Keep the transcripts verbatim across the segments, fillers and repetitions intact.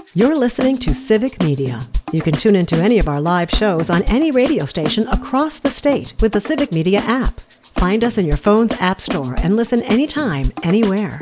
You're listening to Civic Media. You can tune into any of our live shows on any radio station across the state with the Civic Media app. Find us in your phone's app store and listen anytime, anywhere.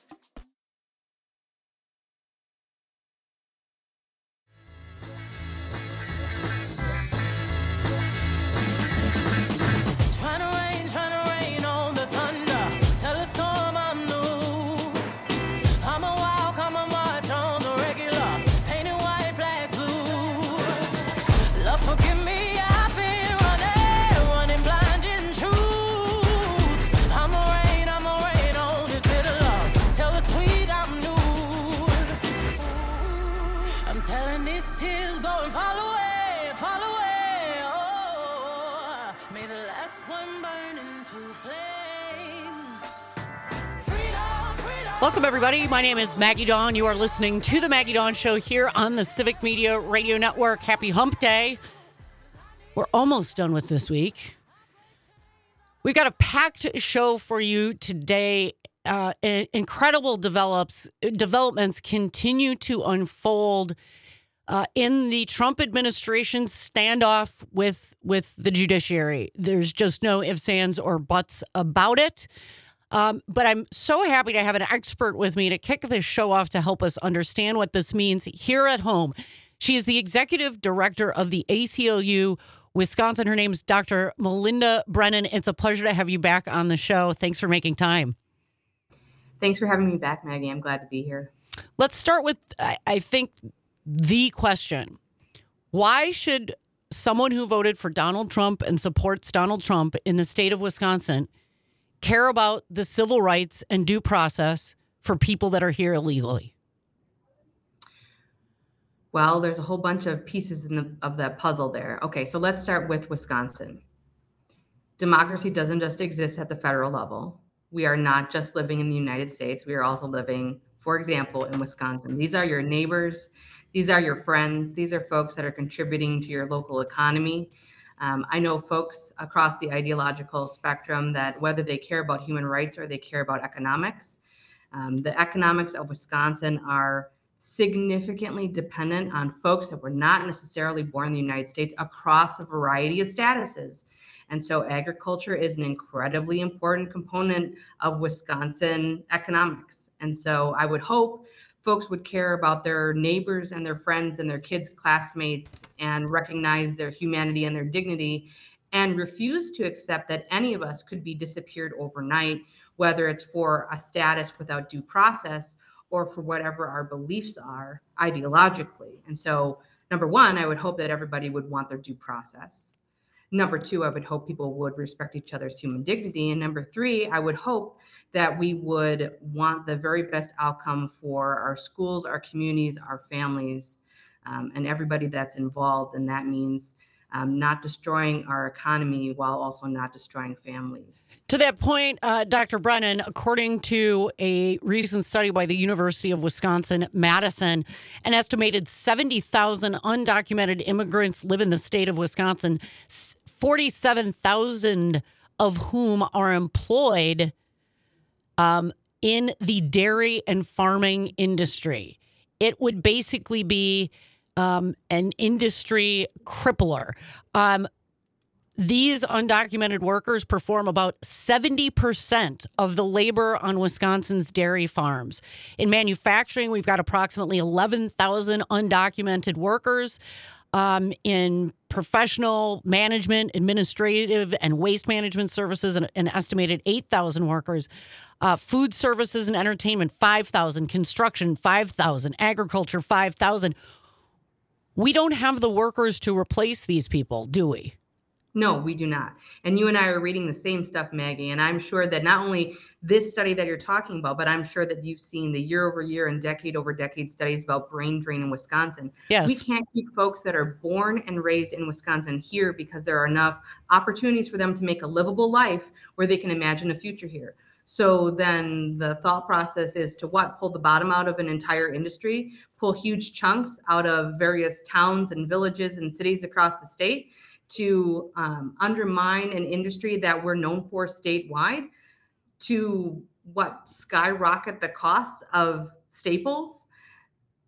Welcome, everybody. My name is Maggie Dawn. You are listening to The Maggie Dawn Show here on the Civic Media Radio Network. Happy Hump Day. We're almost done with this week. We've got a packed show for you today. Uh, incredible develops, developments continue to unfold uh, in the Trump administration's standoff with, with the judiciary. There's just no ifs, ands, or buts about it. Um, but I'm so happy to have an expert with me to kick this show off to help us understand what this means here at home. She is the executive director of the A C L U Wisconsin. Her name is Doctor Melinda Brennan. It's a pleasure to have you back on the show. Thanks for making time. Thanks for having me back, Maggie. I'm glad to be here. Let's start with, I, I think, the question. Why should someone who voted for Donald Trump and supports Donald Trump in the state of Wisconsin care about the civil rights and due process for people that are here illegally? Well, there's a whole bunch of pieces in the, of that puzzle there. Okay, so let's start with Wisconsin. Democracy doesn't just exist at the federal level. We are not just living in the United States. We are also living, for example, in Wisconsin. These are your neighbors. These are your friends. These are folks that are contributing to your local economy. Um, I know folks across the ideological spectrum that whether they care about human rights or they care about economics, um, the economics of Wisconsin are significantly dependent on folks that were not necessarily born in the United States across a variety of statuses. And so agriculture is an incredibly important component of Wisconsin economics. And so I would hope folks would care about their neighbors and their friends and their kids' classmates and recognize their humanity and their dignity and refuse to accept that any of us could be disappeared overnight, whether it's for a status without due process or for whatever our beliefs are ideologically. And so, number one, I would hope that everybody would want their due process. Number two, I would hope people would respect each other's human dignity. And number three, I would hope that we would want the very best outcome for our schools, our communities, our families, um, and everybody that's involved. And that means um, not destroying our economy while also not destroying families. To that point, uh, Doctor Brennan, according to a recent study by the University of Wisconsin-Madison, an estimated seventy thousand undocumented immigrants live in the state of Wisconsin, forty-seven thousand of whom are employed um, in the dairy and farming industry. It would basically be um, an industry crippler. Um, these undocumented workers perform about seventy percent of the labor on Wisconsin's dairy farms. In manufacturing, we've got approximately eleven thousand undocumented workers. Um, in professional management, administrative, and waste management services, an, an estimated eight thousand workers. Uh, food services and entertainment, five thousand. Construction, five thousand. Agriculture, five thousand. We don't have the workers to replace these people, do we? No, we do not. And you and I are reading the same stuff, Maggie. And I'm sure that not only this study that you're talking about, but I'm sure that you've seen the year over year and decade over decade studies about brain drain in Wisconsin. Yes. We can't keep folks that are born and raised in Wisconsin here because there are enough opportunities for them to make a livable life where they can imagine a future here. So then the thought process is to what? Pull the bottom out of an entire industry, pull huge chunks out of various towns and villages and cities across the state to um, undermine an industry that we're known for statewide, to what, skyrocket the costs of staples.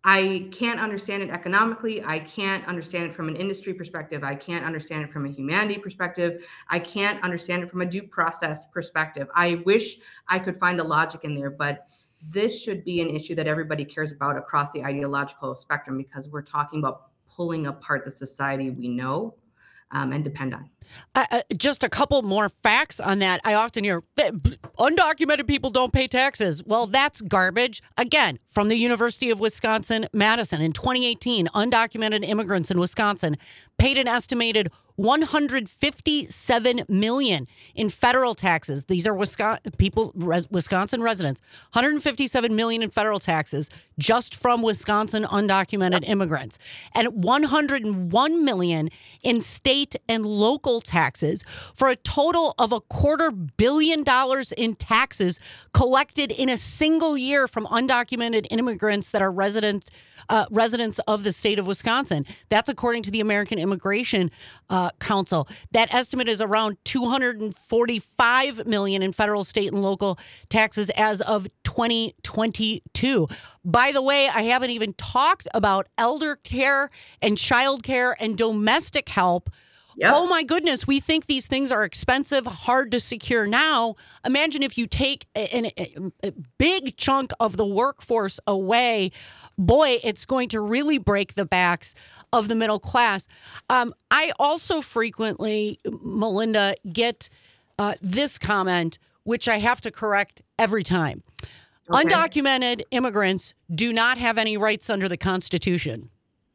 I can't understand it economically. I can't understand it from an industry perspective. I can't understand it from a humanity perspective. I can't understand it from a due process perspective. I wish I could find the logic in there, but this should be an issue that everybody cares about across the ideological spectrum, because we're talking about pulling apart the society we know um, and depend on. Uh, uh, just a couple more facts on that. I often hear that undocumented people don't pay taxes. Well, that's garbage. Again, from the University of Wisconsin-Madison in twenty eighteen, undocumented immigrants in Wisconsin paid an estimated one hundred fifty-seven million dollars in federal taxes. These are Wisconsin people, res, Wisconsin residents. one hundred fifty-seven million dollars in federal taxes just from Wisconsin undocumented immigrants, and one hundred one million dollars in state and local taxes, for a total of a quarter billion dollars in taxes collected in a single year from undocumented immigrants that are residents uh, residents of the state of Wisconsin. That's according to the American Immigration uh, Council. That estimate is around two hundred forty-five million dollars in federal, state, and local taxes as of twenty twenty-two. By the way, I haven't even talked about elder care and child care and domestic help. Yep. Oh my goodness, we think these things are expensive, hard to secure now. Imagine if you take a, a, a big chunk of the workforce away. Boy, it's going to really break the backs of the middle class. Um, I also frequently, Melinda, get uh, this comment, which I have to correct every time. Okay. Undocumented immigrants do not have any rights under the Constitution.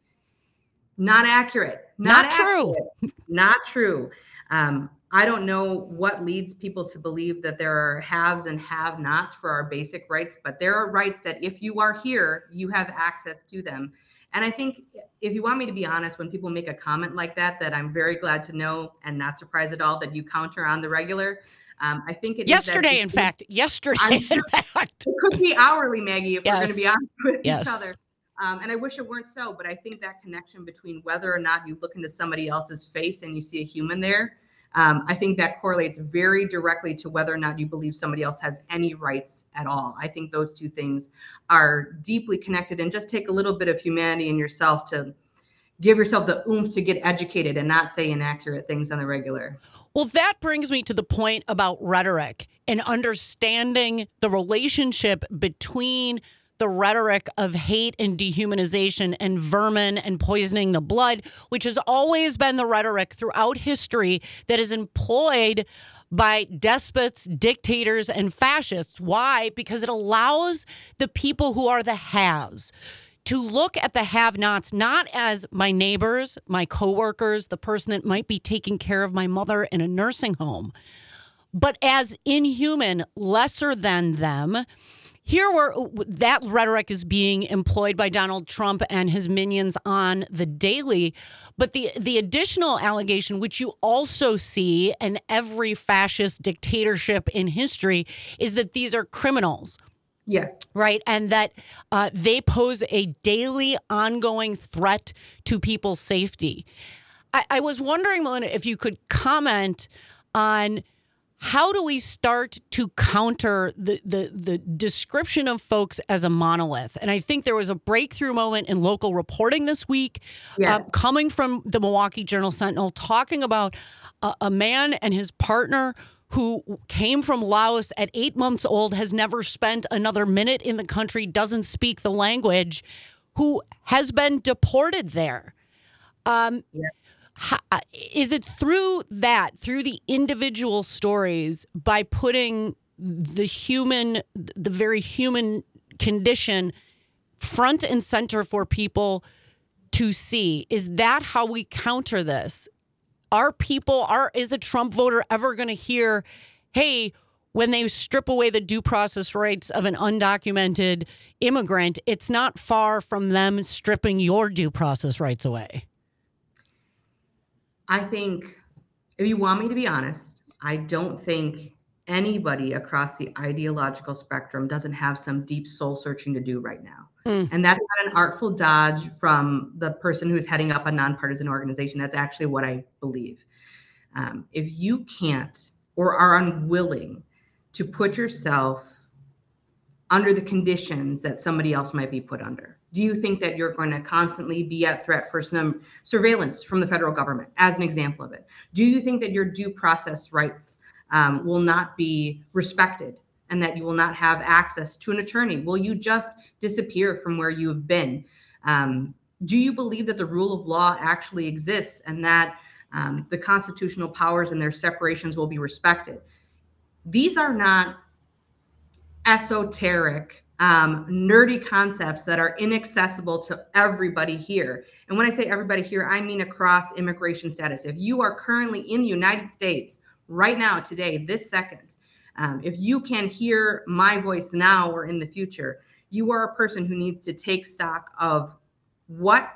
Not accurate. Not, Not accurate. true. Not true. Um, I don't know what leads people to believe that there are haves and have-nots for our basic rights, but there are rights that if you are here, you have access to them. And I think, if you want me to be honest, when people make a comment like that, that I'm very glad to know and not surprised at all that you counter on the regular. Um, I think it yesterday, is in fact, yesterday, I'm, in fact, it could be hourly, Maggie, if yes. we're going to be honest with yes. each other. Um, and I wish it weren't so, but I think that connection between whether or not you look into somebody else's face and you see a human there, um, I think that correlates very directly to whether or not you believe somebody else has any rights at all. I think those two things are deeply connected, and just take a little bit of humanity in yourself to give yourself the oomph to get educated and not say inaccurate things on the regular. Well, that brings me to the point about rhetoric and understanding the relationship between the rhetoric of hate and dehumanization and vermin and poisoning the blood, which has always been the rhetoric throughout history that is employed by despots, dictators, and fascists. Why? Because it allows the people who are the haves to look at the have-nots not as my neighbors, my coworkers, the person that might be taking care of my mother in a nursing home, but as inhuman, lesser than them. Here, where that rhetoric is being employed by Donald Trump and his minions on the daily. But the, the additional allegation, which you also see in every fascist dictatorship in history, is that these are criminals. Yes. Right. And that uh, they pose a daily, ongoing threat to people's safety. I, I was wondering, Melinda, if you could comment on how do we start to counter the, the the description of folks as a monolith? And I think there was a breakthrough moment in local reporting this week, yes. uh, coming from the Milwaukee Journal-Sentinel, talking about a, a man and his partner who came from Laos at eight months old, has never spent another minute in the country, doesn't speak the language, who has been deported there. Um, yeah. How, is it through that, through the individual stories, by putting the human, the very human condition front and center for people to see? Is that how we counter this? Are people, are is a Trump voter ever going to hear, hey, when they strip away the due process rights of an undocumented immigrant, it's not far from them stripping your due process rights away? I think, if you want me to be honest, I don't think anybody across the ideological spectrum doesn't have some deep soul searching to do right now. Mm. And that's not an artful dodge from the person who's heading up a nonpartisan organization. That's actually what I believe. Um, if you can't or are unwilling to put yourself under the conditions that somebody else might be put under, Do you think that you're going to constantly be at threat for some surveillance from the federal government, as an example of it? Do you think that your due process rights um, will not be respected and that you will not have access to an attorney? Will you just disappear from where you have been? Um, do you believe that the rule of law actually exists and that um, the constitutional powers and their separations will be respected? These are not esoteric, um, nerdy concepts that are inaccessible to everybody here. And when I say everybody here, I mean across immigration status. If you are currently in the United States right now, today, this second, um, if you can hear my voice now or in the future, you are a person who needs to take stock of what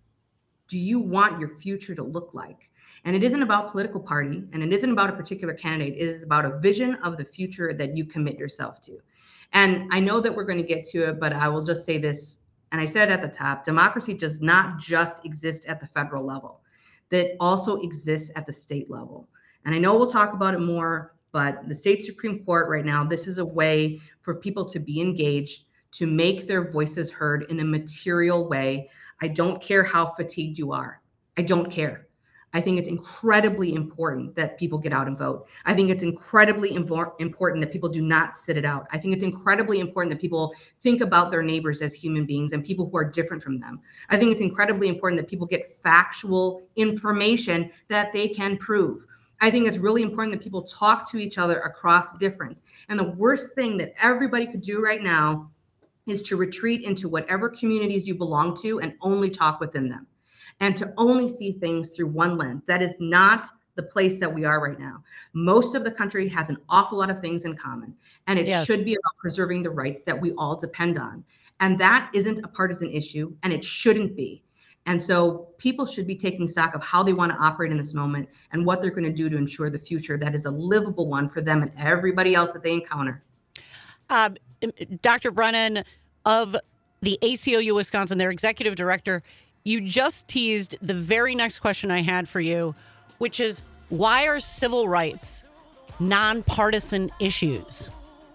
do you want your future to look like? And it isn't about political party, and it isn't about a particular candidate. It is about a vision of the future that you commit yourself to. And I know that we're going to get to it, but I will just say this, and I said at the top, democracy does not just exist at the federal level. That also exists at the state level. And I know we'll talk about it more, but the state Supreme Court right now, this is a way for people to be engaged, to make their voices heard in a material way. I don't care how fatigued you are. I don't care. I think it's incredibly important that people get out and vote. I think it's incredibly invo- important that people do not sit it out. I think it's incredibly important that people think about their neighbors as human beings and people who are different from them. I think it's incredibly important that people get factual information that they can prove. I think it's really important that people talk to each other across difference. And the worst thing that everybody could do right now is to retreat into whatever communities you belong to and only talk within them, and to only see things through one lens. That is not the place that we are right now. Most of the country has an awful lot of things in common, and it Yes. should be about preserving the rights that we all depend on. And that isn't a partisan issue, and it shouldn't be. And so people should be taking stock of how they want to operate in this moment and what they're going to do to ensure the future that is a livable one for them and everybody else that they encounter. Um, Doctor Brennan of the A C L U Wisconsin, their executive director, you just teased the very next question I had for you, which is, why are civil rights nonpartisan issues?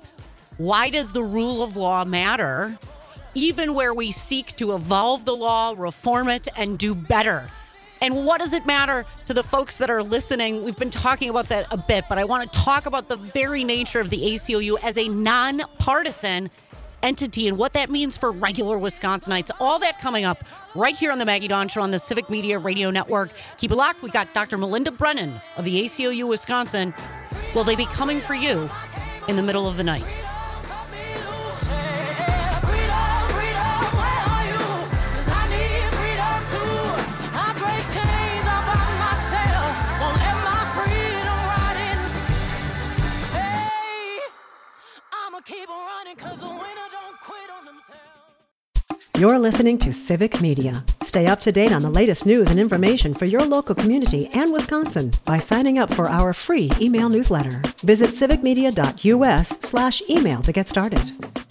Why does the rule of law matter, even where we seek to evolve the law, reform it, and do better? And what does it matter to the folks that are listening? We've been talking about that a bit, but I want to talk about the very nature of the A C L U as a nonpartisan entity and what that means for regular Wisconsinites. All that coming up right here on the Maggie Dawn Show on the Civic Media Radio Network. Keep it locked. We got Doctor Melinda Brennan of the A C L U Wisconsin. Will they be coming for you in the middle of the night? Keep running, 'cause the winner don't quit on themselves. You're listening to Civic Media. Stay up to date on the latest news and information for your local community and Wisconsin by signing up for our free email newsletter. Visit civicmedia.us slash email to get started.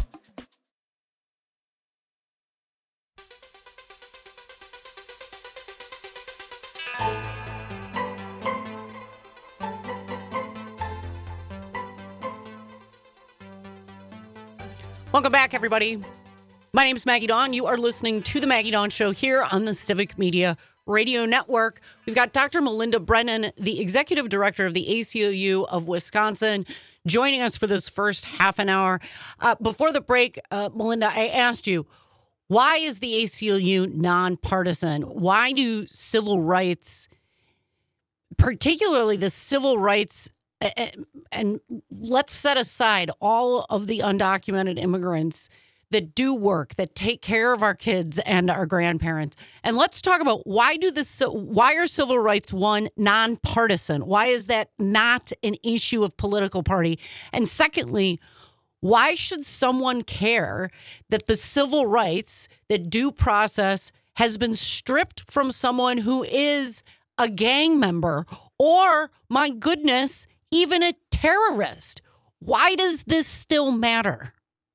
Welcome back, everybody. My name is Maggie Dawn. You are listening to the Maggie Dawn Show here on the Civic Media Radio Network. We've got Doctor Melinda Brennan, the executive director of the A C L U of Wisconsin, joining us for this first half an hour. Uh, before the break, uh, Melinda, I asked you, why is the A C L U nonpartisan? Why do civil rights, particularly the civil rights, and let's set aside all of the undocumented immigrants that do work, that take care of our kids and our grandparents. And let's talk about why do this, why are civil rights, one, nonpartisan? Why is that not an issue of political party? And secondly, why should someone care that the civil rights, that due process has been stripped from someone who is a gang member or, my goodness, even a terrorist? Why does this still matter?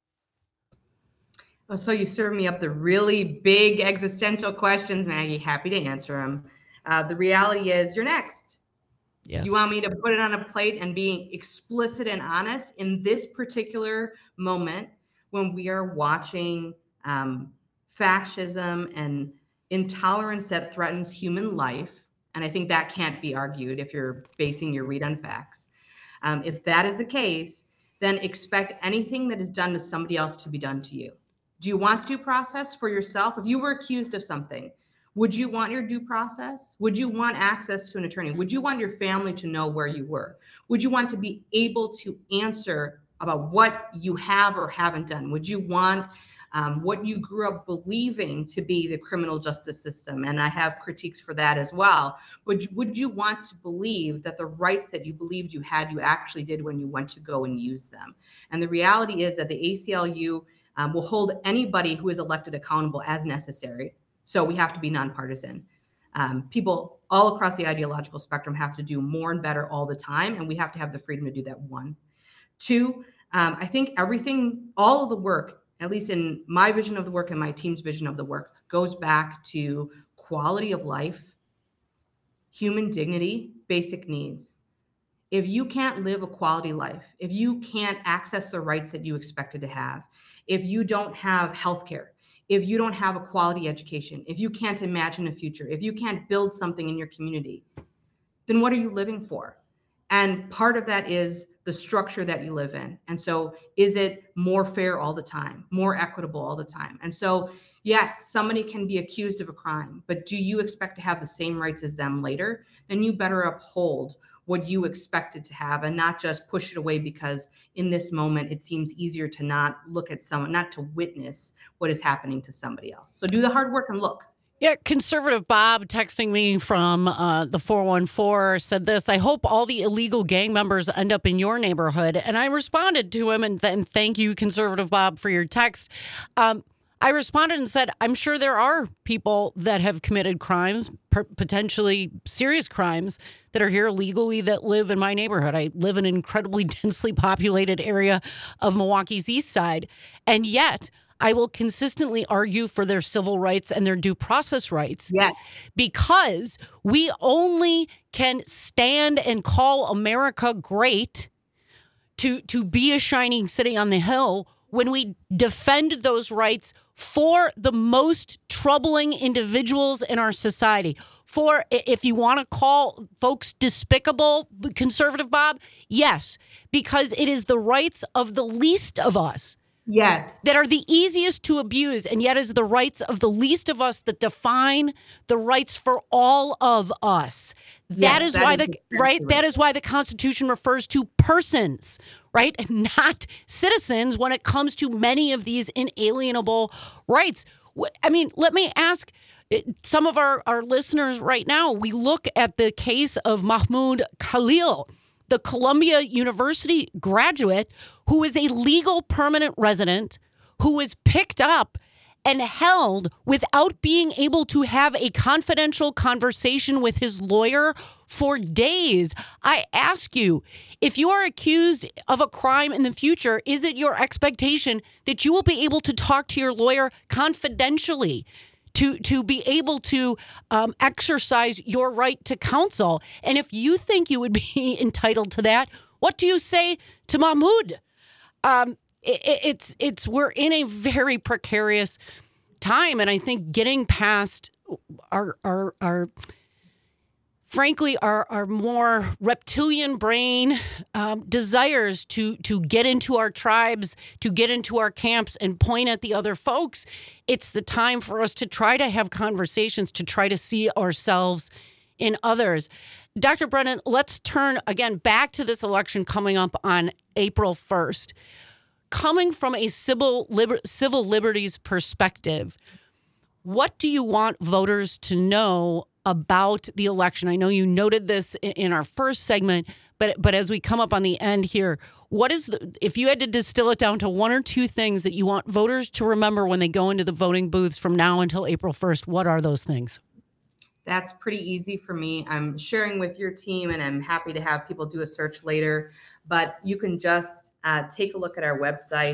Oh, so you serve me up the really big existential questions, Maggie. Happy to answer them. Uh, the reality is you're next. Yes. You want me to put it on a plate and be explicit and honest in this particular moment when we are watching um, fascism and intolerance that threatens human life, and I think that can't be argued if you're basing your read on facts. Um, if that is the case, then expect anything that is done to somebody else to be done to you. Do you want due process for yourself? If you were accused of something, would you want your due process? Would you want access to an attorney? Would you want your family to know where you were? Would you want to be able to answer about what you have or haven't done? Would you want um, what you grew up believing to be the criminal justice system? And I have critiques for that as well. Would, would you want to believe that the rights that you believed you had, you actually did when you went to go and use them? And the reality is that the A C L U um, will hold anybody who is elected accountable as necessary. So we have to be nonpartisan. Um, people all across the ideological spectrum have to do more and better all the time, and we have to have the freedom to do that, one. Two, um, I think everything, all of the work, at least in my vision of the work and my team's vision of the work, goes back to quality of life, human dignity, basic needs. If you can't live a quality life, if you can't access the rights that you expected to have, if you don't have healthcare, if you don't have a quality education, if you can't imagine a future, if you can't build something in your community, then what are you living for? And part of that is the structure that you live in. And so is it more fair all the time, more equitable all the time? And so, yes, somebody can be accused of a crime, but do you expect to have the same rights as them later? Then you better uphold what you expected to have and not just push it away because in this moment it seems easier to not look at someone, not to witness what is happening to somebody else. So do the hard work and look. Yeah, conservative Bob texting me from uh, the four one four said this: I hope all the illegal gang members end up in your neighborhood. And I responded to him and then thank you, conservative Bob, for your text. Um, I responded and said, I'm sure there are people that have committed crimes, per- potentially serious crimes, that are here illegally that live in my neighborhood. I live in an incredibly densely populated area of Milwaukee's East Side. And yet I will consistently argue for their civil rights and their due process rights. Yes. Because we only can stand and call America great to, to be a shining city on the hill when we defend those rights for the most troubling individuals in our society. For, if you want to call folks despicable, conservative Bob, yes, because it is the rights of the least of us. Yes. That are the easiest to abuse, and yet is the rights of the least of us that define the rights for all of us. That Yes, is that why is the exactly right. That right. is why the Constitution refers to persons, right, and not citizens when it comes to many of these inalienable rights. Wh- I mean, let me ask uh, some of our, our listeners right now. We look at the case of Mahmoud Khalil, the Columbia University graduate who is a legal permanent resident, who was picked up and held without being able to have a confidential conversation with his lawyer for days. I ask you, if you are accused of a crime in the future, is it your expectation that you will be able to talk to your lawyer confidentially? To, to be able to um, exercise your right to counsel. And if you think you would be entitled to that, what do you say to Mahmoud? Um, it, it's it's we're in a very precarious time, and I think getting past our our our frankly our our more reptilian brain um, desires to to get into our tribes, to get into our camps, and point at the other folks. It's the time for us to try to have conversations, to try to see ourselves in others. Doctor Brennan, let's turn again back to this election coming up on April first. Coming from a civil liber- civil liberties perspective, what do you want voters to know about the election? I know you noted this in, in our first segment, but but as we come up on the end here, what is the, if you had to distill it down to one or two things that you want voters to remember when they go into the voting booths from now until April first, what are those things? That's pretty easy for me. I'm sharing with your team, and I'm happy to have people do a search later. But you can just uh, take a look at our website.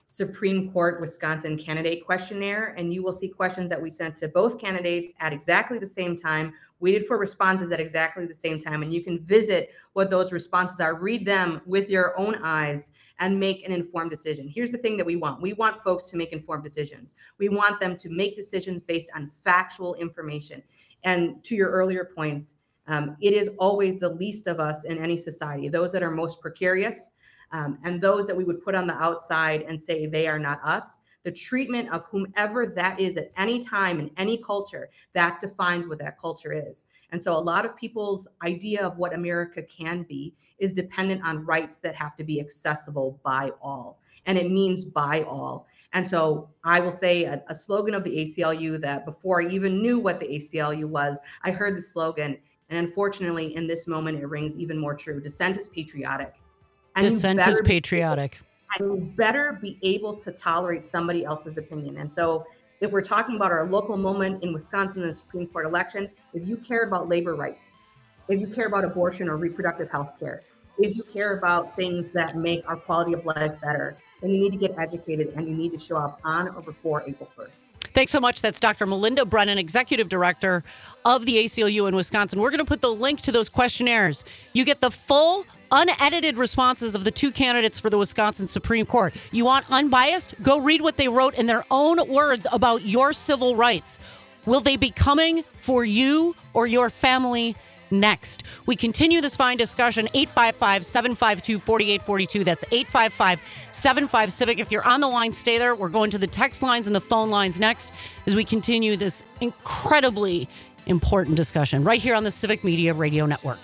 Supreme Court Wisconsin candidate questionnaire, and you will see questions that we sent to both candidates at exactly the same time, waited for responses at exactly the same time, and you can visit what those responses are, read them with your own eyes, and make an informed decision. Here's the thing that we want. We want folks to make informed decisions. We want them to make decisions based on factual information. And to your earlier points, um, it is always the least of us in any society, those that are most precarious, um, and those that we would put on the outside and say they are not us. The treatment of whomever that is at any time in any culture, that defines what that culture is. And so a lot of people's idea of what America can be is dependent on rights that have to be accessible by all. And it means by all. And so I will say a, a slogan of the A C L U that before I even knew what the A C L U was, I heard the slogan. And unfortunately, in this moment, it rings even more true. Dissent is patriotic. And Dissent is patriotic. And you better be able to tolerate somebody else's opinion. And so if we're talking about our local moment in Wisconsin in the Supreme Court election, if you care about labor rights, if you care about abortion or reproductive health care, if you care about things that make our quality of life better, then you need to get educated and you need to show up on or before April first. Thanks so much. That's Doctor Melinda Brennan, Executive Director of the A C L U in Wisconsin. We're going to put the link to those questionnaires. You get the full, unedited responses of the two candidates for the Wisconsin Supreme Court. You want unbiased? Go read what they wrote in their own words about your civil rights. Will they be coming for you or your family next? We continue this fine discussion. eight five five, seven five two, four eight four two. That's eight five five, seven five, CIVIC. If you're on the line, stay there. We're going to the text lines and the phone lines next as we continue this incredibly important discussion right here on the Civic Media Radio Network.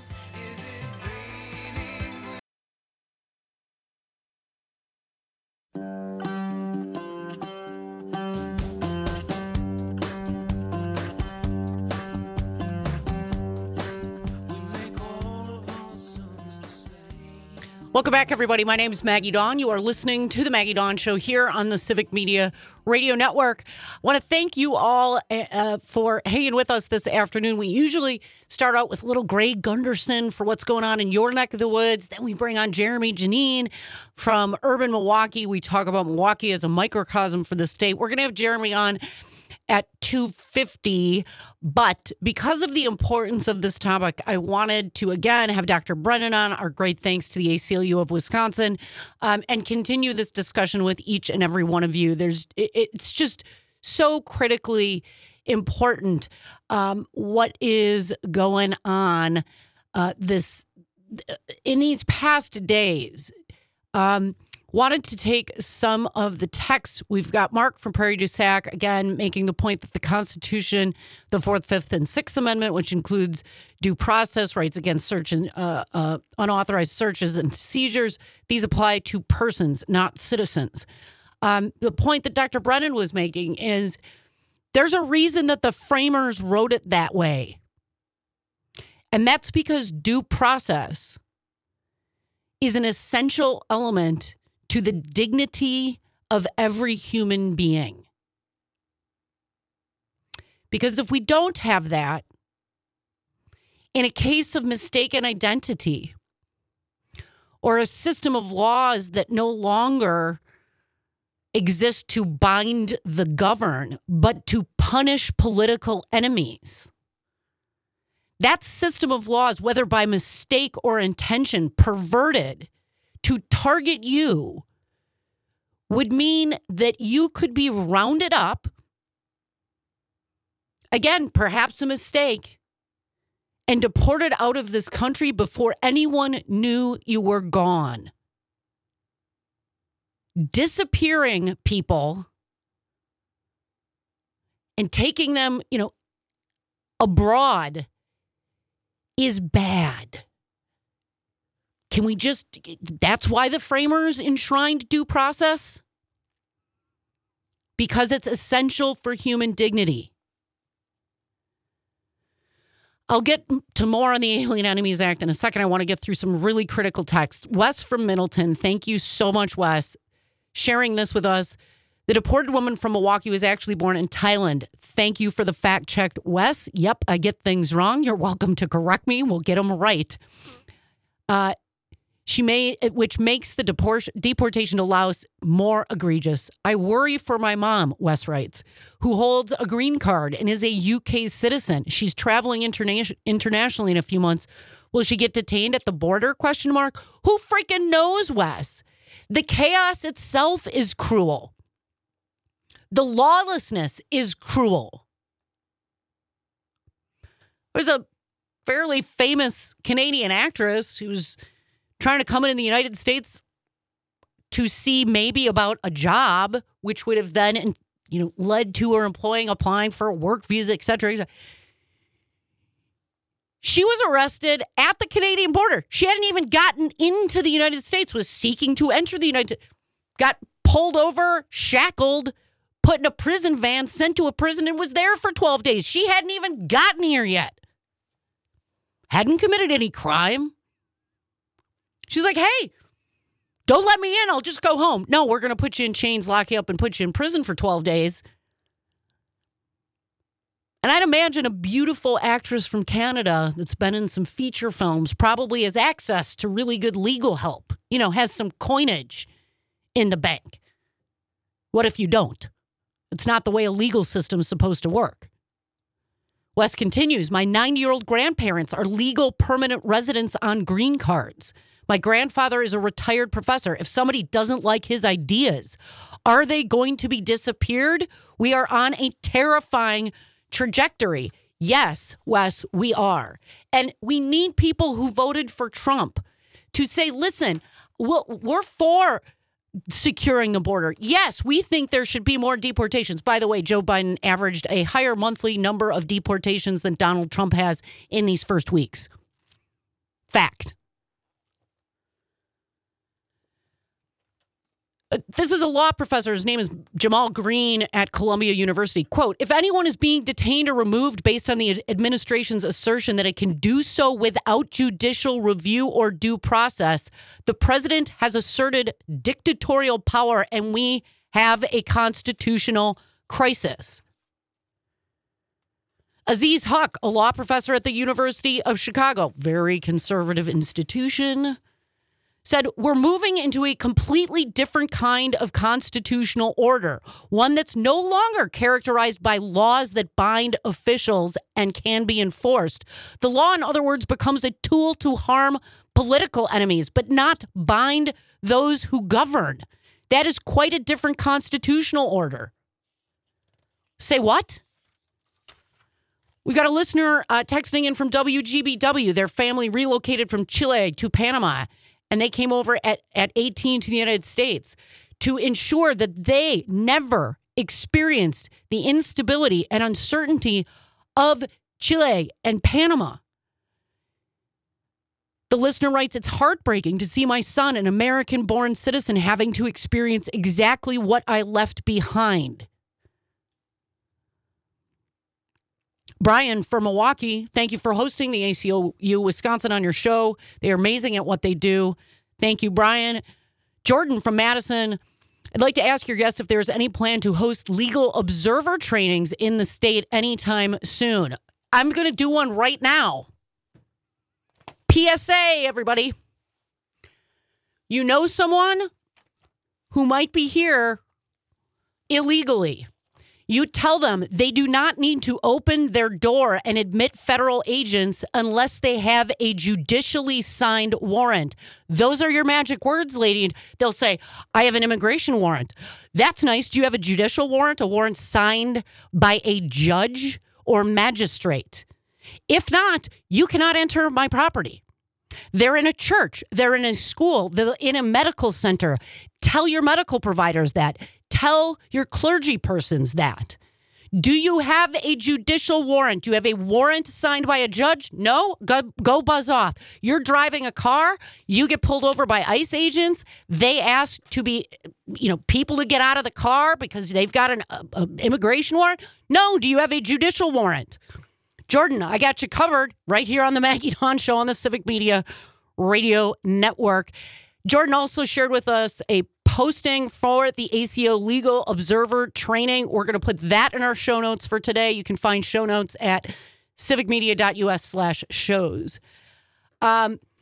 Welcome back, everybody. My name is Maggie Dawn. You are listening to The Maggie Dawn Show here on the Civic Media Radio Network. I want to thank you all uh, for hanging with us this afternoon. We usually start out with little Greg Gunderson for what's going on in your neck of the woods. Then we bring on Jeremy Janine from Urban Milwaukee. We talk about Milwaukee as a microcosm for the state. We're going to have Jeremy on at two fifty, but because of the importance of this topic, I wanted to again have Doctor Brennan on. Our great thanks to the A C L U of Wisconsin, um, and continue this discussion with each and every one of you. There's, it, it's just so critically important um, what is going on uh, this in these past days. Um, Wanted to take some of the texts. We've got Mark from Prairie du Sac, again, making the point that the Constitution, the Fourth, Fifth, and Sixth Amendment, which includes due process, rights against search and uh, uh, unauthorized searches and seizures, these apply to persons, not citizens. Um, the point that Doctor Brennan was making is there's a reason that the framers wrote it that way. And that's because due process is an essential element to the dignity of every human being. Because if we don't have that, in a case of mistaken identity or a system of laws that no longer exist to bind the governed, but to punish political enemies, that system of laws, whether by mistake or intention, perverted to target you, would mean that you could be rounded up, again, perhaps a mistake, and deported out of this country before anyone knew you were gone. Disappearing people and taking them, you know, abroad is bad. Can we just, that's why the framers enshrined due process? Because it's essential for human dignity. I'll get to more on the Alien Enemies Act in a second. I want to get through some really critical texts. Wes from Middleton, thank you so much, Wes, sharing this with us. The deported woman from Milwaukee was actually born in Thailand. Thank you for the fact checked, Wes. Yep, I get things wrong. You're welcome to correct me. We'll get them right. Uh, She may, which makes the deport, deportation to Laos more egregious. I worry for my mom, Wes writes, who holds a green card and is a U K citizen. She's traveling interna- internationally in a few months. Will she get detained at the border? Question mark. Who freaking knows, Wes? The chaos itself is cruel. The lawlessness is cruel. There's a fairly famous Canadian actress who's trying to come in the United States to see maybe about a job, which would have then, you know, led to her employing, applying for a work visa, et cetera, et cetera. She was arrested at the Canadian border. She hadn't even gotten into the United States, was seeking to enter the United States, got pulled over, shackled, put in a prison van, sent to a prison, and was there for twelve days. She hadn't even gotten here yet. Hadn't committed any crime. She's like, hey, don't let me in. I'll just go home. No, we're going to put you in chains, lock you up, and put you in prison for twelve days. And I'd imagine a beautiful actress from Canada that's been in some feature films probably has access to really good legal help, you know, has some coinage in the bank. What if you don't? It's not the way a legal system is supposed to work. Wes continues, my ninety-year-old grandparents are legal permanent residents on green cards. My grandfather is a retired professor. If somebody doesn't like his ideas, are they going to be disappeared? We are on a terrifying trajectory. Yes, Wes, we are. And we need people who voted for Trump to say, listen, we're for securing the border. Yes, we think there should be more deportations. By the way, Joe Biden averaged a higher monthly number of deportations than Donald Trump has in these first weeks. Fact. This is a law professor. His name is Jamal Green at Columbia University. Quote, if anyone is being detained or removed based on the administration's assertion that it can do so without judicial review or due process, the president has asserted dictatorial power and we have a constitutional crisis. Aziz Huq, a law professor at the University of Chicago, very conservative institution, said, we're moving into a completely different kind of constitutional order, one that's no longer characterized by laws that bind officials and can be enforced. The law, in other words, becomes a tool to harm political enemies, but not bind those who govern. That is quite a different constitutional order. Say what? We got a listener uh, texting in from W G B W. Their family relocated from Chile to Panama. And they came over at, at eighteen to the United States to ensure that they never experienced the instability and uncertainty of Chile and Panama. The listener writes, it's heartbreaking to see my son, an American-born citizen, having to experience exactly what I left behind. Brian from Milwaukee, thank you for hosting the A C L U Wisconsin on your show. They are amazing at what they do. Thank you, Brian. Jordan from Madison, I'd like to ask your guest if there's any plan to host legal observer trainings in the state anytime soon. I'm going to do one right now. P S A, everybody. You know someone who might be here illegally. You tell them they do not need to open their door and admit federal agents unless they have a judicially signed warrant. Those are your magic words, lady. They'll say, I have an immigration warrant. That's nice. Do you have a judicial warrant, a warrant signed by a judge or magistrate? If not, you cannot enter my property. They're in a church. They're in a school. They're in a medical center. Tell your medical providers that. Tell your clergy persons that. Do you have a judicial warrant? Do you have a warrant signed by a judge? No? Go, go buzz off. You're driving a car. You get pulled over by ICE agents. They ask to be, you know, people to get out of the car because they've got an uh, uh, immigration warrant. No. Do you have a judicial warrant? Jordan, I got you covered right here on the Maggie Dawn Show on the Civic Media Radio Network. Jordan also shared with us a posting for the A C O Legal Observer Training. We're going to put that in our show notes for today. You can find show notes at civicmedia.us slash shows. Um,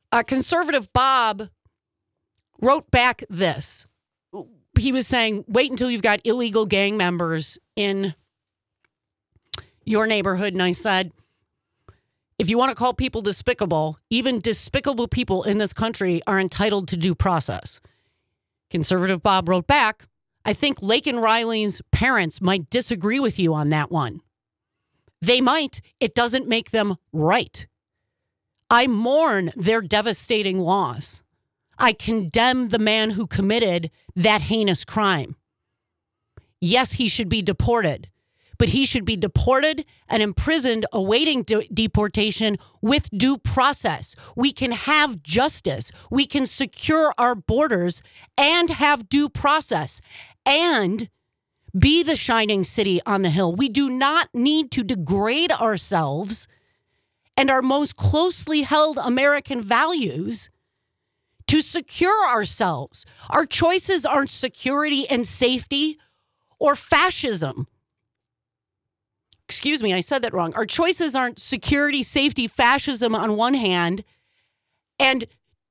Uh, Conservative Bob wrote back this. He was saying, wait until you've got illegal gang members in your neighborhood. And I said, if you want to call people despicable, even despicable people in this country are entitled to due process. Conservative Bob wrote back, I think Laken Riley's parents might disagree with you on that one. They might. It doesn't make them right. I mourn their devastating loss. I condemn the man who committed that heinous crime. Yes, he should be deported, but he should be deported and imprisoned awaiting de- deportation with due process. We can have justice. We can secure our borders and have due process and be the shining city on the hill. We do not need to degrade ourselves and our most closely held American values to secure ourselves. Our choices aren't security and safety or fascism. Excuse me, I said that wrong. Our choices aren't security, safety, fascism on one hand, and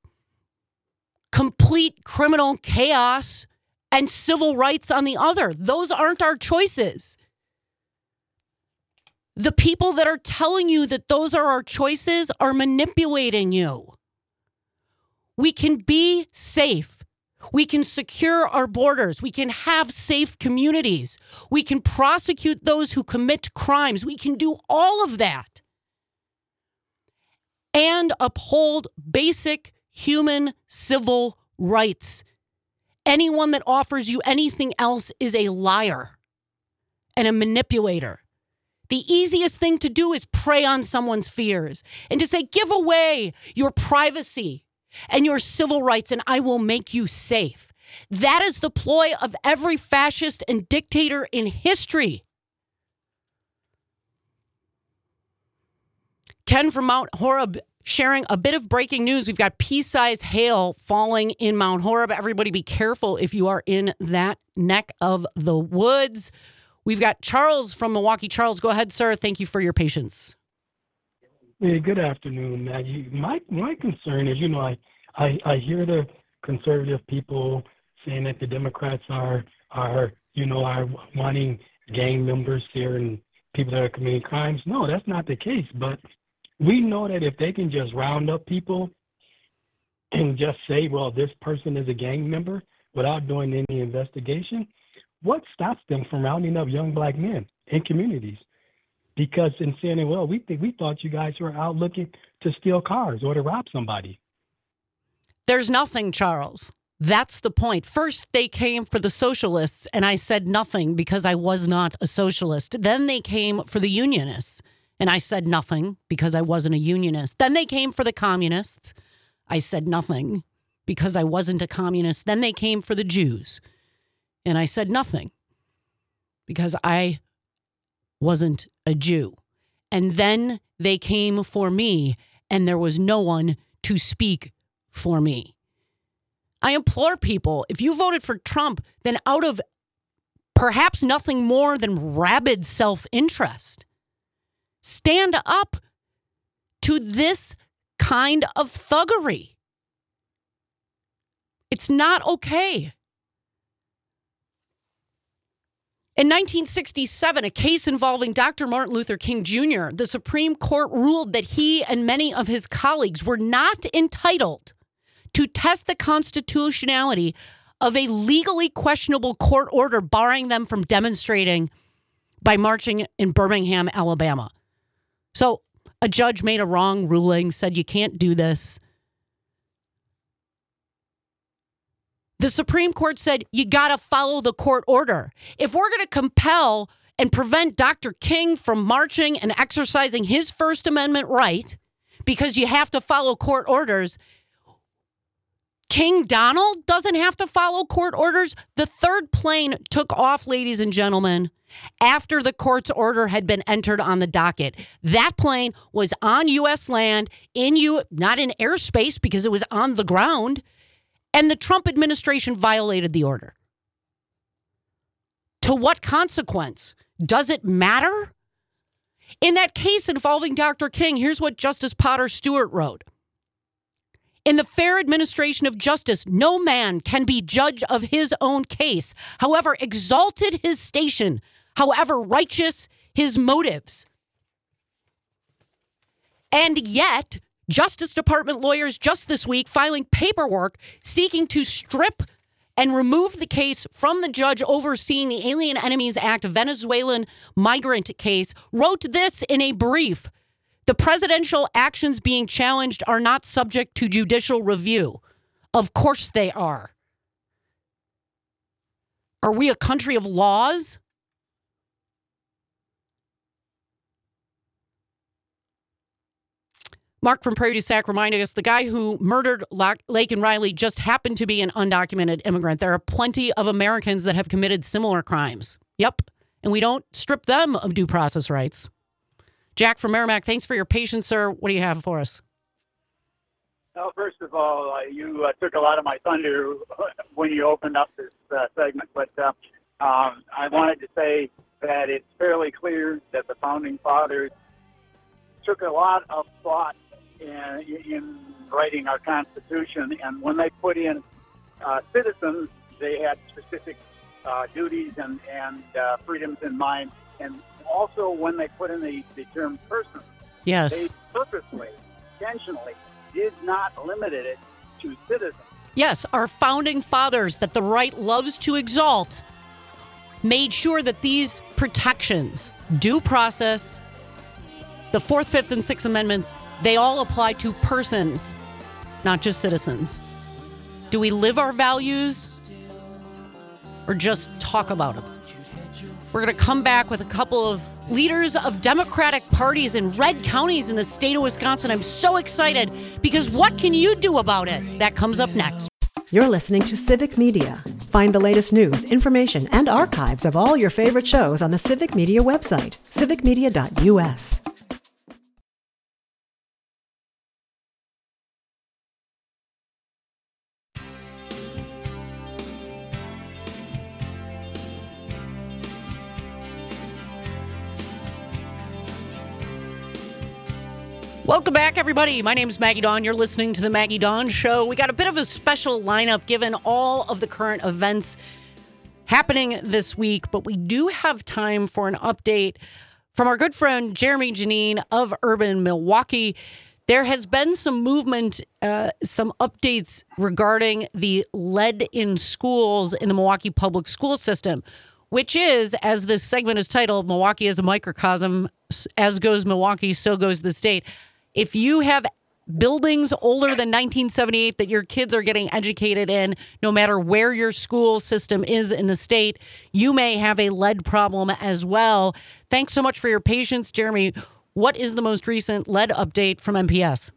complete criminal chaos and civil rights on the other. Those aren't our choices. The people that are telling you that those are our choices are manipulating you. We can be safe. We can secure our borders. We can have safe communities. We can prosecute those who commit crimes. We can do all of that and uphold basic human civil rights. Anyone that offers you anything else is a liar and a manipulator. The easiest thing to do is prey on someone's fears and to say, give away your privacy and your civil rights, and I will make you safe. That is the ploy of every fascist and dictator in history. Ken from Mount Horeb sharing a bit of breaking news. We've got pea-sized hail falling in Mount Horeb. Everybody be careful if you are in that neck of the woods. We've got Charles from Milwaukee. Charles, go ahead, sir. Thank you for your patience. Hey, good afternoon, Maggie. My my concern is, you know, I, I, I hear the conservative people saying that the Democrats are are you know are wanting gang members here and people that are committing crimes. No, that's not the case. But we know that if they can just round up people and just say, well, this person is a gang member without doing any investigation, what stops them from rounding up young black men in communities? Because in saying, well, we think we thought you guys were out looking to steal cars or to rob somebody. There's nothing, Charles. That's the point. First, they came for the socialists, and I said nothing because I was not a socialist. Then they came for the unionists, and I said nothing because I wasn't a unionist. Then they came for the communists. I said nothing because I wasn't a communist. Then they came for the Jews, and I said nothing because I wasn't a Jew. And then they came for me, and there was no one to speak for me. I implore people, if you voted for Trump, then out of perhaps nothing more than rabid self-interest, stand up to this kind of thuggery. It's not okay. In nineteen sixty-seven, a case involving Doctor Martin Luther King Junior, the Supreme Court ruled that he and many of his colleagues were not entitled to test the constitutionality of a legally questionable court order barring them from demonstrating by marching in Birmingham, Alabama. So a judge made a wrong ruling, said you can't do this. The Supreme Court said, you got to follow the court order. If we're going to compel and prevent Doctor King from marching and exercising his First Amendment right because you have to follow court orders, King Donald doesn't have to follow court orders. The third plane took off, ladies and gentlemen, after the court's order had been entered on the docket. That plane was on U S land, in U, not in airspace because it was on the ground. And the Trump administration violated the order. To what consequence? Does it matter? In that case involving Doctor King, here's what Justice Potter Stewart wrote. In the fair administration of justice, no man can be judge of his own case, however exalted his station, however righteous his motives. And yet, Justice Department lawyers just this week filing paperwork seeking to strip and remove the case from the judge overseeing the Alien Enemies Act Venezuelan migrant case wrote this in a brief. The presidential actions being challenged are not subject to judicial review. Of course they are. Are we a country of laws? Mark from Prairie du Sac reminding us the guy who murdered Laken Riley just happened to be an undocumented immigrant. There are plenty of Americans that have committed similar crimes. Yep. And we don't strip them of due process rights. Jack from Merrimack, thanks for your patience, sir. What do you have for us? Well, first of all, uh, you uh, took a lot of my thunder when you opened up this uh, segment, but uh, um, I wanted to say that it's fairly clear that the Founding Fathers took a lot of thought in, in writing our Constitution, and when they put in uh, citizens, they had specific uh, duties and, and uh, freedoms in mind, and also when they put in the, the term person, yes, they purposely, intentionally did not limit it to citizens. Yes, our founding fathers that the right loves to exalt made sure that these protections, due process, the Fourth, Fifth, and Sixth Amendments, they all apply to persons, not just citizens. Do we live our values or just talk about them? We're going to come back with a couple of leaders of Democratic parties in red counties in the state of Wisconsin. I'm so excited because what can you do about it? That comes up next. You're listening to Civic Media. Find the latest news, information, and archives of all your favorite shows on the Civic Media website, civic media dot u s. Welcome back, everybody. My name is Maggie Dawn. You're listening to The Maggie Dawn Show. We got a bit of a special lineup given all of the current events happening this week, but we do have time for an update from our good friend Jeremy Janine of Urban Milwaukee. There has been some movement, uh, some updates regarding the lead in schools in the Milwaukee public school system, which is, as this segment is titled, Milwaukee is a microcosm. As goes Milwaukee, so goes the state. If you have buildings older than nineteen seventy-eight that your kids are getting educated in, no matter where your school system is in the state, you may have a lead problem as well. Thanks so much for your patience, Jeremy. What is the most recent lead update from M P S?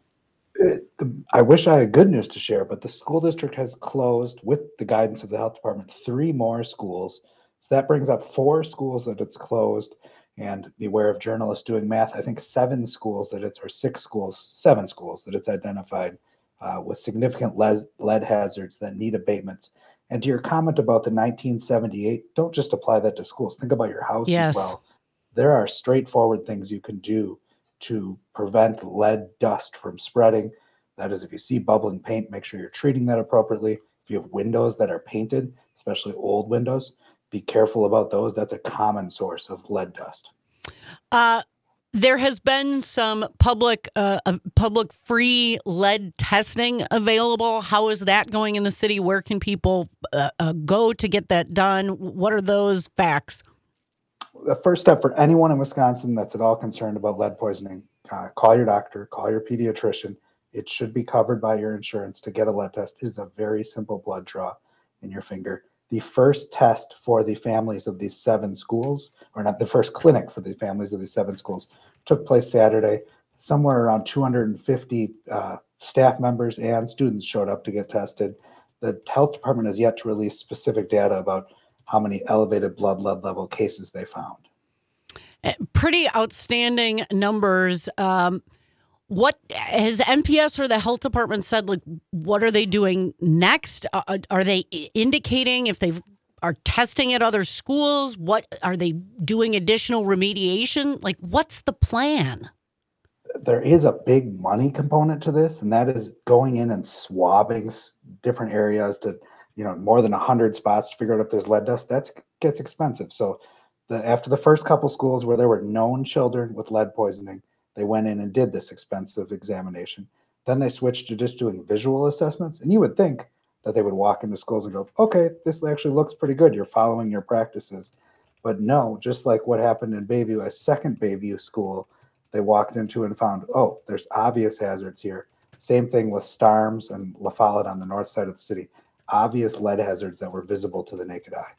I wish I had good news to share, but the school district has closed, with the guidance of the health department, three more schools. So that brings up four schools that it's closed. And beware of journalists doing math. I think seven schools that it's, or six schools, seven schools that it's identified uh, with significant lead, lead hazards that need abatements. And to your comment about the nineteen seventy-eight, don't just apply that to schools. Think about your house yes. as well. There are straightforward things you can do to prevent lead dust from spreading. That is, if you see bubbling paint, make sure you're treating that appropriately. If you have windows that are painted, especially old windows, be careful about those. That's a common source of lead dust. Uh, there has been some public, uh, uh, public free lead testing available. How is that going in the city? Where can people uh, uh, go to get that done? What are those facts? The first step for anyone in Wisconsin that's at all concerned about lead poisoning, uh, call your doctor, call your pediatrician. It should be covered by your insurance to get a lead test. It is a very simple blood draw in your finger. The first test for the families of these seven schools, or not the first clinic for the families of these seven schools, took place Saturday. Somewhere around two hundred fifty uh, staff members and students showed up to get tested. The health department has yet to release specific data about how many elevated blood lead level cases they found. Pretty outstanding numbers. Um, What has M P S or the health department said? Like, what are they doing next? Uh, are they indicating if they are testing at other schools? What are they doing? Additional remediation? Like, what's the plan? there is a big money component to this, and that is going in and swabbing s- different areas to, you know, more than one hundred spots to figure out if there's lead dust. That gets expensive. So the, after the first couple schools where there were known children with lead poisoning, they went in and did this expensive examination. Then they switched to just doing visual assessments. And you would think that they would walk into schools and go, okay, this actually looks pretty good. You're following your practices. But no, just like what happened in Bayview, a second Bayview school, they walked into and found, oh, there's obvious hazards here. Same thing with Starms and La Follette on the north side of the city. Obvious lead hazards that were visible to the naked eye.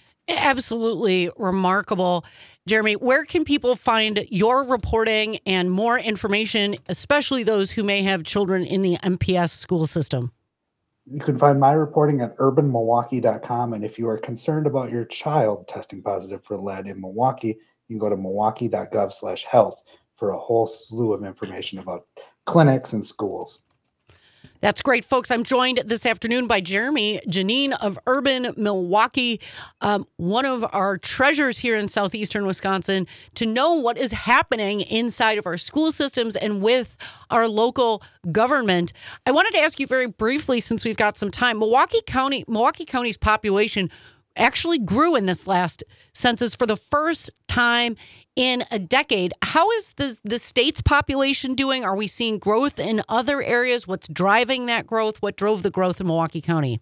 Absolutely remarkable. Jeremy, where can people find your reporting and more information, especially those who may have children in the M P S school system? You can find my reporting at urban milwaukee dot com. And if you are concerned about your child testing positive for lead in Milwaukee, you can go to milwaukee dot gov slash health for a whole slew of information about clinics and schools. That's great, folks. I'm joined this afternoon by Jeremy Janine of Urban Milwaukee, um, one of our treasures here in southeastern Wisconsin, to know what is happening inside of our school systems and with our local government. I wanted to ask you very briefly, since we've got some time, Milwaukee County, Milwaukee County's population actually grew in this last census for the first time in a decade. How is the, the state's population doing? Are we seeing growth in other areas? What's driving that growth? What drove the growth in Milwaukee County?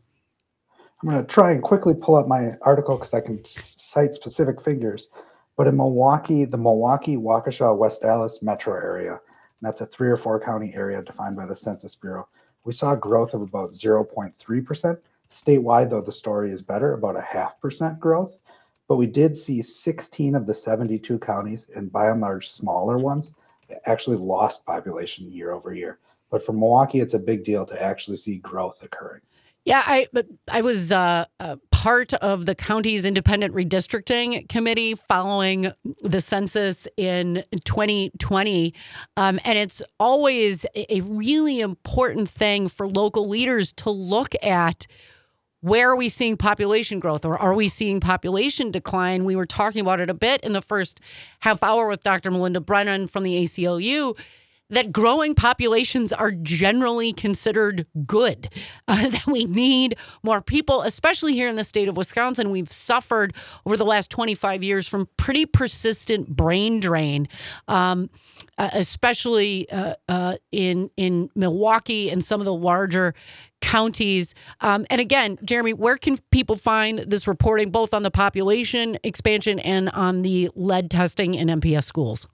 I'm going to try and quickly pull up my article because I can cite specific figures. But in Milwaukee, the Milwaukee, Waukesha, West Allis metro area, and that's a three or four county area defined by the Census Bureau, we saw growth of about zero point three percent. Statewide, though, the story is better, about a half percent growth. But we did see sixteen of the seventy-two counties, and by and large smaller ones, actually lost population year over year. But for Milwaukee, it's a big deal to actually see growth occurring. Yeah, I I was uh, a part of the county's independent redistricting committee following the census in twenty twenty. Um, and it's always a really important thing for local leaders to look at. Where are we seeing population growth, or are we seeing population decline? We were talking about it a bit in the first half hour with Doctor Melinda Brennan from the A C L U, that growing populations are generally considered good, uh, that we need more people, especially here in the state of Wisconsin. We've suffered over the last twenty-five years from pretty persistent brain drain, um, uh, especially uh, uh, in, in Milwaukee and some of the larger counties. Um, and again, Jeremy, where can people find this reporting, both on the population expansion and on the lead testing in M P S schools?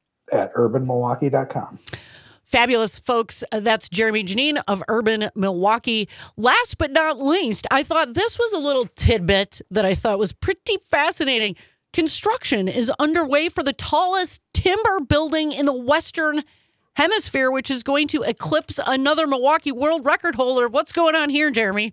At urban milwaukee dot com. Fabulous, folks. That's Jeremy Janine of Urban Milwaukee. Last but not least, I thought this was a little tidbit that I thought was pretty fascinating. Construction is underway for the tallest timber building in the Western Hemisphere, which is going to eclipse another Milwaukee world record holder. What's going on here, Jeremy?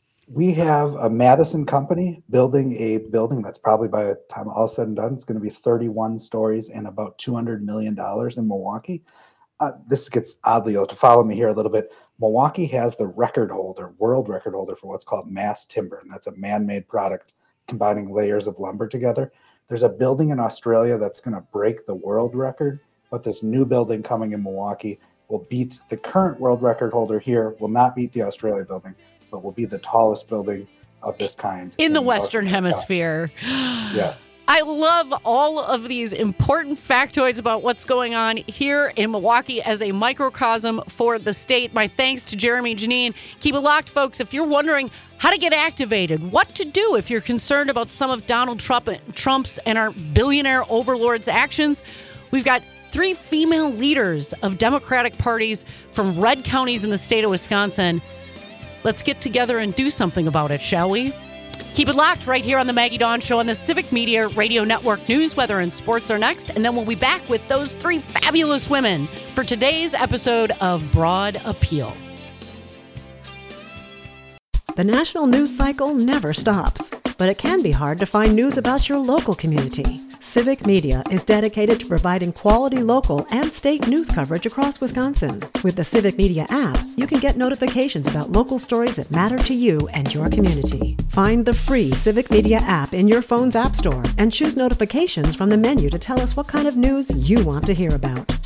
We have a Madison company building a building that's probably, by the time all said and done, it's going to be thirty-one stories and about two hundred million dollars in Milwaukee. Uh, this gets oddly, to follow me here a little bit, Milwaukee has the record holder, world record holder for what's called mass timber, and that's a man-made product combining layers of lumber together. There's a building in Australia that's going to break the world record, but this new building coming in Milwaukee will beat the current world record holder here, will not beat the Australia building, but will be the tallest building of this kind. In, in the Western Hemisphere. Yes. I love all of these important factoids about what's going on here in Milwaukee as a microcosm for the state. My thanks to Jeremy Janine. Keep it locked, folks. If you're wondering how to get activated, what to do if you're concerned about some of Donald Trump, Trump's and our billionaire overlords' actions, we've got three female leaders of Democratic parties from red counties in the state of Wisconsin. Let's get together and do something about it, shall we? Keep it locked right here on the Maggie Dawn Show on the Civic Media Radio Network. News, weather, and sports are next, and then we'll be back with those three fabulous women for today's episode of Broad Appeal. The national news cycle never stops, but it can be hard to find news about your local community. Civic Media is dedicated to providing quality local and state news coverage across Wisconsin. With the Civic Media app, you can get notifications about local stories that matter to you and your community. Find the free Civic Media app in your phone's app store and choose notifications from the menu to tell us what kind of news you want to hear about.